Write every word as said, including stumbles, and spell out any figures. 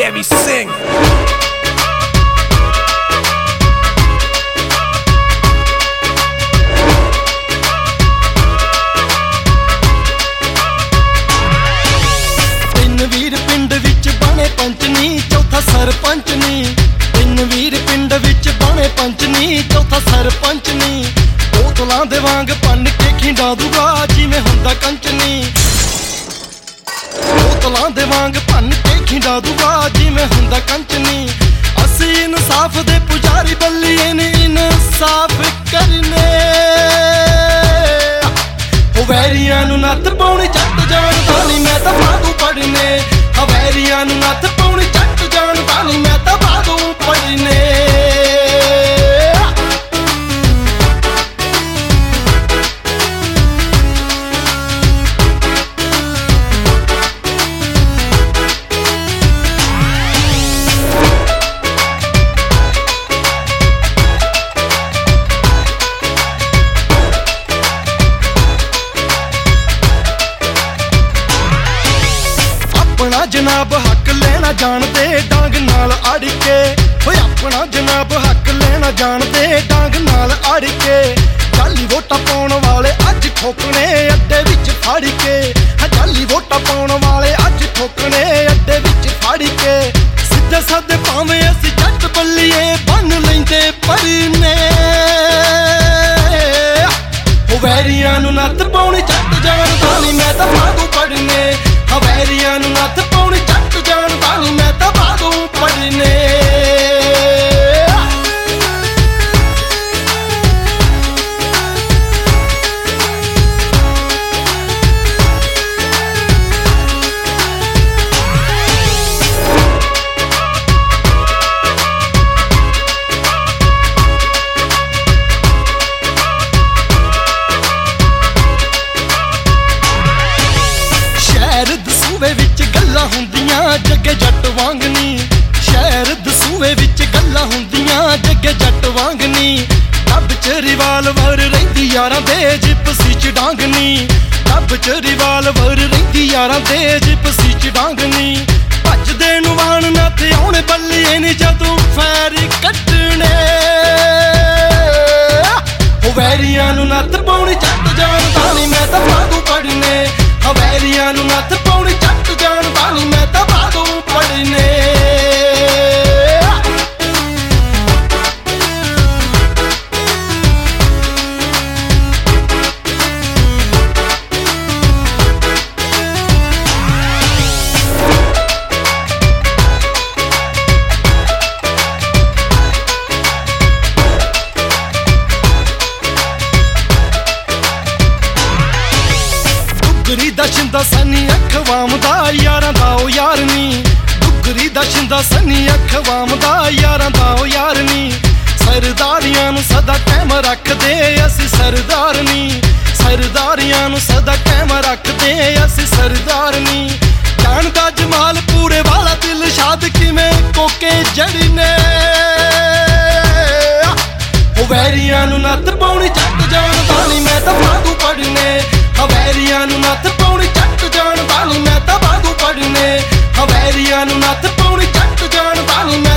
legendary sing. ਤਿੰਨ ਵੀਰ ਪਿੰਡ ਵਿੱਚ ਬਣੇ ਪੰਚ ਨੀ, ਚੌਥਾ ਸਰਪੰਚ ਨੀ। ਤਿੰਨ ਵੀਰ ਪਿੰਡ ਵਿੱਚ ਬਣੇ ਪੰਚ ਨੀ, ਚੌਥਾ ਸਰਪੰਚ ਨੀ। ਬੋਤਲਾਂ ਦੇ ਵਾਂਗ ਭੰਨ ਕੇ ਖਿੰਡਾ ਦੂਗਾ ਜਿਵੇਂ ਹੁੰਦਾ ਕੰਚ ਨੀ। ਬੋਤਲਾਂ ਦੇ ਵਾਂਗ ਭੰਨ ਕੇ ਖਿੰਡਾ ਦੂਗਾ ਜਿਵੇਂ ਹੁੰਦਾ ਕੰਚ ਨੀ। ਅਸੀਂ ਇਨਸਾਫ ਦੇ ਪੁਜਾਰੀ ਬੱਲੀਏ ਨੇ ਇਨਸਾਫ ਕਰਨੇ। ਹੋ ਵੈਰੀਆਂ ਨੂੰ ਨੱਥ ਪਾਉਣੀ ਜੱਟ ਜਾਣਦਾ ਨੀ ਮੈਂ ਤਾਂ ਬਾਦੂ ਪੜਨੇ। ਹਵੈਰੀਆਂ ਨੂੰ ਨੱਥ ਪਾਉਣੀ ਜੱਟ ਜਾਣਦਾ ਨੀ ਮੈਂ ਤਾਂ ਬਾਦੂ ਪੜਨੇ। ਆਪਣਾ ਜਨਾਬ ਹੱਕ ਲੈਣਾ ਜਾਣਦੇ ਡਾਂਗ ਨਾਲ ਅੜ ਕੇ। ਓਏ ਆਪਣਾ ਜਨਾਬ ਹੱਕ ਲੈਣਾ ਜਾਣਦੇ ਡਾਂਗ ਨਾਲ ਅੜ ਕੇ। ਜਾਲੀ ਵੋਟਾਂ ਪਾਉਣ ਵਾਲੇ ਅੱਜ ਠੋਕਣੇ ਅੱਡੇ ਵਿੱਚ ਫੜ ਕੇ। ਹਾਂ ਜਾਲੀ ਵੋਟਾਂ ਪਾਉਣ ਵਾਲੇ ਅੱਜ ਠੋਕਣੇ ਅੱਡੇ ਵਿੱਚ ਫੜ ਕੇ। ਸਿੱਧੇ ਸਾਦੇ ਭਾਵੇਂ ਅਸੀਂ ਜੱਟ ਬੱਲੀਏ ਬੰਨ ਲੈਂਦੇ ਪਰਨੇ। ਹੋ ਵੈਰੀਆਂ ਨੂੰ ਨੱਥ ਪਾਉਣੀ ਜੱਟ ਜਾਣਦਾ ਨੀ ਮੈਂ ਤਾਂ ਬਾਦੂ ਪੜਨੇ। ਹਵੈਰੀਆਂ ਨੂੰ ਨੱਥ ਪਾਉਣੀ ਜੱਟ ਜਾਣਦਾ ਨੀ ਮੈਂ ਤਾਂ ਬਾਦੂ ਪੜਨੇ। ਦਸੂਵੇ ਵਿੱਚ ਗੱਲਾਂ ਹੁੰਦੀਆਂ ਜੱਗੇ ਜੱਟ ਵਾਂਗ ਨੀ। ਸ਼ਹਿਰ ਦਸੂਵੇ ਵਿੱਚ ਗੱਲਾਂ ਹੁੰਦੀਆਂ ਜੱਗੇ ਜੱਟ ਵਾਂਗ ਨੀ। ਡੱਬ ਚ ਰਿਵਾਲਵਰ ਰਹਿੰਦੀ ਯਾਰਾਂ ਦੇ ਜਿਪਸੀ ਚ ਡਾਂਗ ਨੀ। ਡੱਬ ਚ ਰਿਵਾਲਵਰ ਰਹਿੰਦੀ ਯਾਰਾਂ ਦੇ ਜਿਪਸੀ ਚ ਡਾਂਗ ਨੀ। ਭੱਜਦੇ ਨੂੰ ਵਾਣ ਨਾ ਤੇ ਆਉਣੇ ਬੱਲੀਏ ਨੀ ਜਦੋਂ ਫੈਰ ਕੱਢਣੇ। ਹੋ ਵੈਰੀਆਂ ਨੂੰ ਨੱਥ ਪਾਉਣੀ ਜੱਟ ਜਾਣਦਾ ਨੀ ਮੈਂ ਤਾਂ ਬਾਦੂ ਪੜਨੇ। ਹਵੈਰੀਆਂ ਨੂੰ ਨੱਥ ਪਾਉਣੀ ਜੱਟ ਜਾਣਦਾ ਨੀ ਮੈਂ ਤਾਂ ਬਾਦੂ ਪੜਨੇ। ਡੁੱਗਰੀ ਦਾ ਸ਼ਿੰਦਾ ਸਨੀ ਅੱਖ ਵਾਮਦਾ ਯਾਰਾਂ ਦਾ ਉਹ ਯਾਰ ਨੀ। ਡੁੱਗਰੀ ਦਾ ਸ਼ਿੰਦਾ ਸਨੀ ਅੱਖ ਵਾਮਦਾ ਯਾਰਾਂ ਦਾ ਉਹ ਯਾਰ ਨੀ। ਸਰਦਾਰੀਆਂ ਨੂੰ ਸਦਾ ਕਾਇਮ ਰੱਖਦੇ ਅਸੀਂ ਸਰਦਾਰ ਨੀ। ਸਰਦਾਰੀਆਂ ਨੂੰ ਸਦਾ ਕਾਇਮ ਰੱਖਦੇ ਅਸੀਂ ਸਰਦਾਰ ਨੀ। ਜਾਣਦਾ ਜਮਾਲ ਪੂਰੇ ਵਾਲਾ ਦਿਲ ਸ਼ਾਦ ਕਿਵੇਂ ਕੋਕੇ ਜੜਨੇ। ਹੋ ਵੈਰੀਆਂ ਨੂੰ ਨੱਥ ਪਾਉਣੀ ਜੱਟ ਜਾਣਦਾ ਨੀ ਮੈਂ ਤਾਂ ਬਾਦੂ ਪੜਨੇ। ਹਵੈਰੀਆਂ ਨੂੰ ਨੱਥ ਪਾਉਣੀ ਜੱਟ ਜਾਣਦਾ ਨੀ ਮੈਂ ਤਾਂ ਬਾਦੂ ਪੜਨੇ। ਹਵੈਰੀਆਂ ਨੂੰ ਨੱਥ ਪਾਉਣੀ ਜੱਟ ਜਾਣਦਾ ਨੀ ਮੈਂ